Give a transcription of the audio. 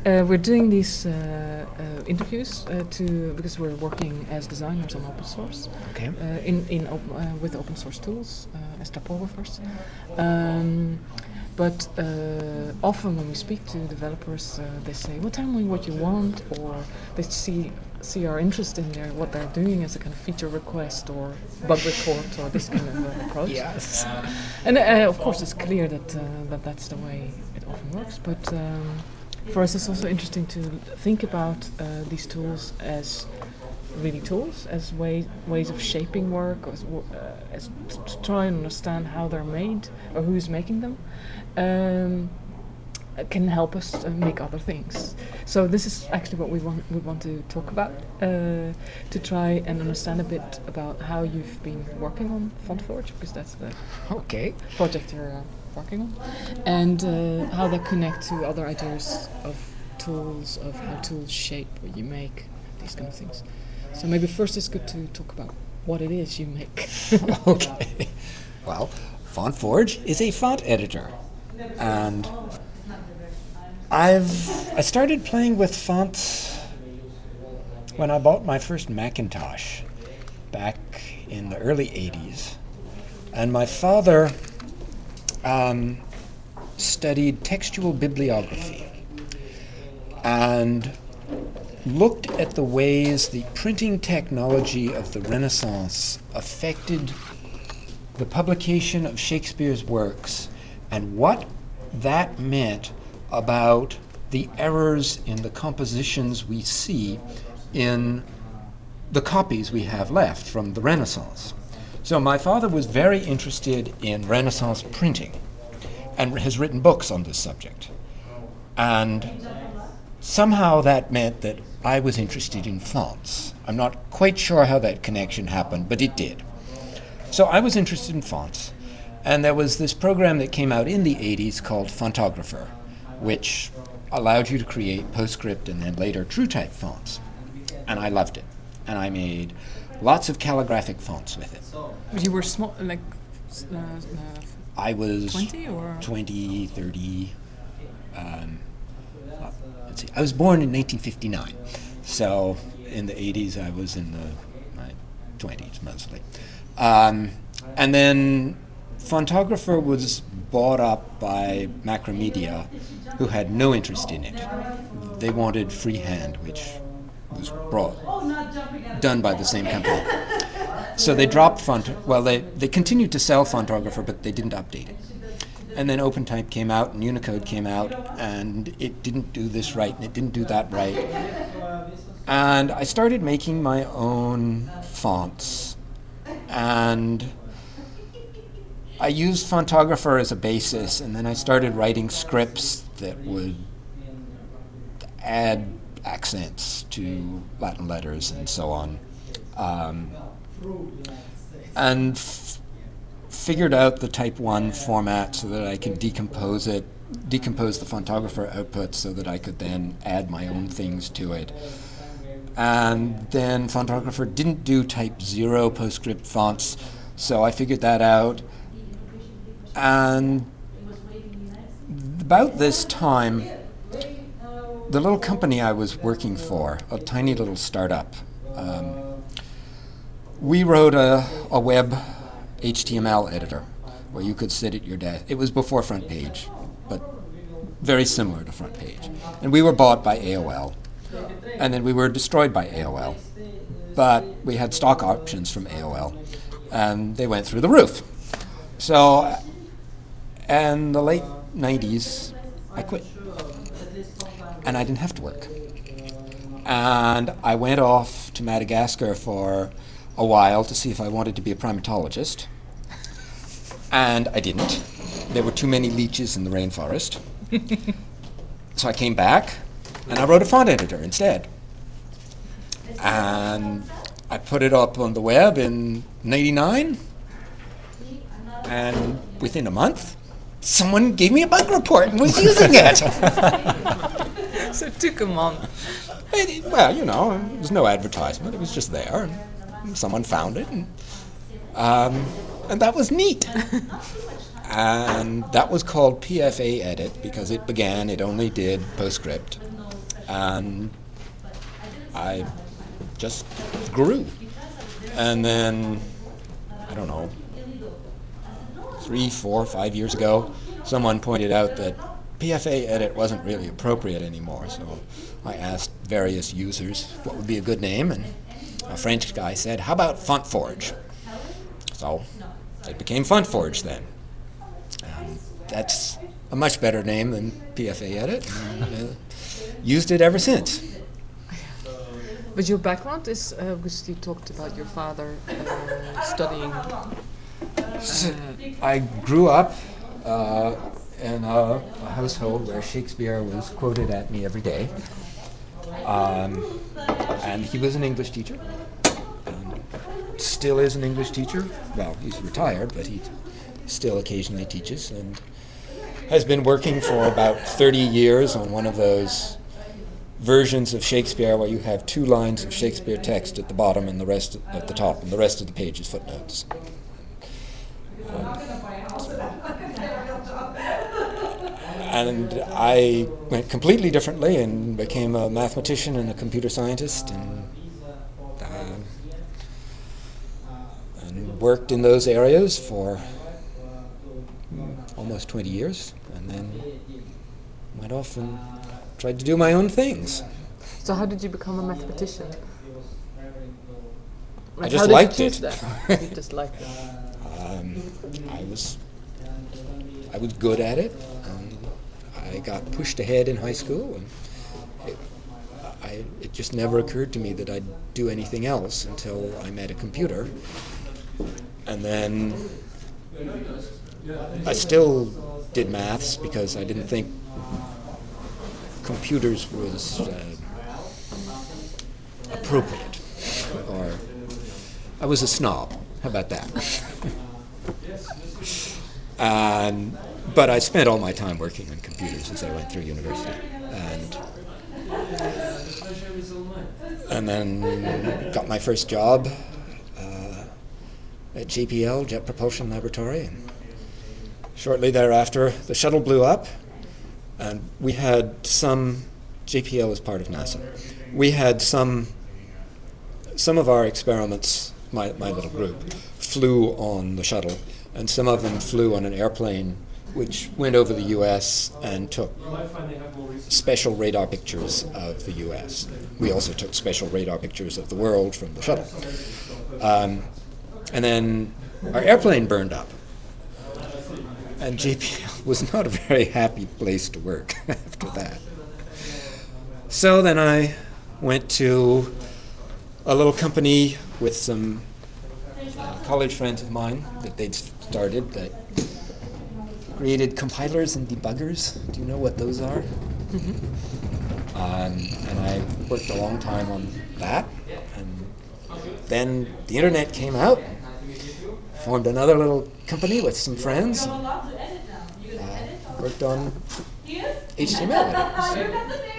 We're doing these interviews because we're working as designers on open source. Okay. With open source tools as typographers. But often when we speak to developers, they say, "Well, tell me what you want," or they see our interest in what they're doing as a kind of feature request or bug report or this kind of approach. Yes. And of course, it's clear that that's the way it often works. But for us, it's also interesting to think about these tools as really tools, as ways of shaping work, as to try and understand how they're made or who's making them. Can help us make other things. So this is actually what we want to talk about, to try and understand a bit about how you've been working on FontForge, because that's the project you're working on, and how they connect to other ideas of tools, of how tools shape what you make, these kind of things. So maybe first it's good to talk about what it is you make. Okay. Well, FontForge is a font editor, and I started playing with fonts when I bought my first Macintosh back in the early 80s. And my father studied textual bibliography and looked at the ways the printing technology of the Renaissance affected the publication of Shakespeare's works and what that meant about the errors in the compositions we see in the copies we have left from the Renaissance. So my father was very interested in Renaissance printing and has written books on this subject. And somehow that meant that I was interested in fonts. I'm not quite sure how that connection happened, but it did. So I was interested in fonts, and there was this program that came out in the 80s called Fontographer, which allowed you to create PostScript and then later TrueType fonts. And I loved it. And I made lots of calligraphic fonts with it. But you were small, like I was 20 or 20, 30. Let's see. I was born in 1959. So in the 80s, I was in my 20s mostly. And then Fontographer was bought up by Macromedia, who had no interest in it. They wanted freehand, which was done by the same company. So they dropped they continued to sell Fontographer, but they didn't update it. And then OpenType came out, and Unicode came out, and it didn't do this right, and it didn't do that right. And I started making my own fonts, and I used Fontographer as a basis, and then I started writing scripts that would add accents to Latin letters and so on. And figured out the Type 1 format so that I could decompose the Fontographer output so that I could then add my own things to it. And then Fontographer didn't do Type 0 PostScript fonts, so I figured that out. And about this time, the little company I was working for, a tiny little startup, we wrote a web HTML editor where you could sit at your desk. It was before Front Page, but very similar to Front Page. And we were bought by AOL, and then we were destroyed by AOL. But we had stock options from AOL, and they went through the roof. So in the late 90s, I quit. And I didn't have to work. And I went off to Madagascar for a while to see if I wanted to be a primatologist. And I didn't. There were too many leeches in the rainforest. So I came back, and I wrote a font editor instead. And I put it up on the web in '99, and within a month, someone gave me a bug report and was using it. So it took a month. Well, you know, there was no advertisement. It was just there, and someone found it, and that was neat. And that was called PFA Edit because it only did PostScript. And I just grew. And then, I don't know, 3, 4, 5 years ago, someone pointed out that PFA edit wasn't really appropriate anymore. So I asked various users what would be a good name, and a French guy said, how about FontForge? So it became FontForge then. That's a much better name than PFA edit. And, used it ever since. But your background is, because you talked about your father studying. I grew up in a household where Shakespeare was quoted at me every day. And he was an English teacher. And still is an English teacher. Well, he's retired, but he still occasionally teaches, and has been working for about 30 years on one of those versions of Shakespeare where you have 2 lines of Shakespeare text at the bottom and the rest at the top, and the rest of the page is footnotes. And I went completely differently and became a mathematician and a computer scientist, and worked in those areas for almost 20 years, and then went off and tried to do my own things. So how did you become a mathematician? I just liked it. You just liked it. I was good at it. I got pushed ahead in high school, and it just never occurred to me that I'd do anything else until I met a computer. And then I still did maths because I didn't think computers was appropriate, or I was a snob. How about that? But I spent all my time working on computers as I went through university, and then got my first job at JPL, Jet Propulsion Laboratory, and shortly thereafter the shuttle blew up, and we had JPL was part of NASA. We had some of our experiments, my little group, flew on the shuttle, and some of them flew on an airplane which went over the U.S. and took special radar pictures of the U.S. We also took special radar pictures of the world from the shuttle. And then our airplane burned up. And JPL was not a very happy place to work after that. So then I went to a little company with some college friends of mine that they'd started that created compilers and debuggers. Do you know what those are? Mm-hmm. And I worked a long time on that. And then the internet came out. Formed another little company with some friends. Worked on HTML editors.